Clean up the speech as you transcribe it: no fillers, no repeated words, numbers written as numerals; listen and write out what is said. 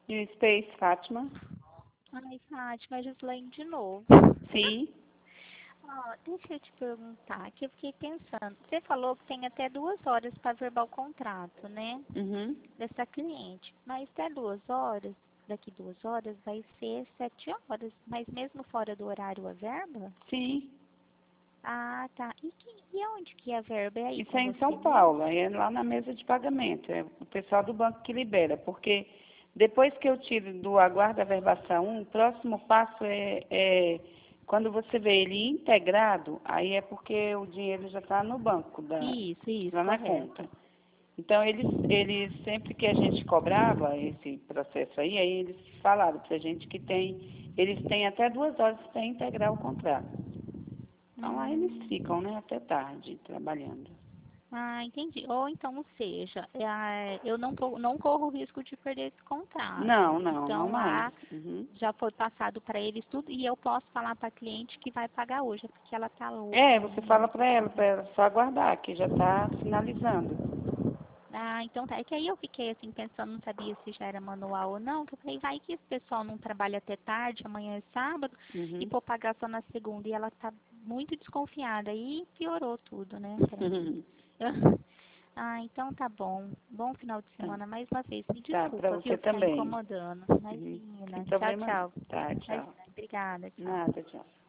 New Space, Fátima. Ai, Fátima, a Gislaine de novo. Sim. Ó, deixa eu te perguntar, que eu fiquei pensando. Você falou que tem até 2 horas para verbal o contrato, né? Uhum. Dessa cliente. Mas até 2 horas, daqui 2 horas, vai ser 7 horas. Mas mesmo fora do horário a verba? Sim. Ah, tá. E onde que é a verba? É aí Isso com é em você São mesmo? Paulo, aí é lá na mesa de pagamento. É o pessoal do banco que libera, porque depois que eu tiro do aguardo da verbação, o próximo passo é quando você vê ele integrado, aí é porque o dinheiro já está no banco, Isso, lá na correto. conta. Então, eles sempre que a gente cobrava esse processo aí eles falaram para a gente que eles têm até 2 horas para integrar o contrato. Então, lá eles Hum. ficam, né, até tarde trabalhando. Ah, entendi. Ou então, ou seja, eu não corro o risco de perder esse contrato. Não Então, mais. lá Uhum. já foi passado para eles tudo e eu posso falar para a cliente que vai pagar hoje, porque ela tá louca, É, ela você não fala aguenta para esperar. ela só aguardar, que já está finalizando. Ah, então tá. É que aí eu fiquei assim pensando, não sabia se já era manual ou não, que eu falei, vai que esse pessoal não trabalha até tarde, amanhã é sábado, e Uhum. for pagar só na segunda, e ela tá muito desconfiada, aí piorou tudo, né, pra mim. Ah, então tá bom. Bom final de Tá, semana mais uma vez. Me tá para desculpa, você viu, ficar também. incomodando. Uhum. Sem Imagina. Tchau, problema não. tchau. Tá, tchau. Imagina. Obrigada, tchau. Nada, tchau.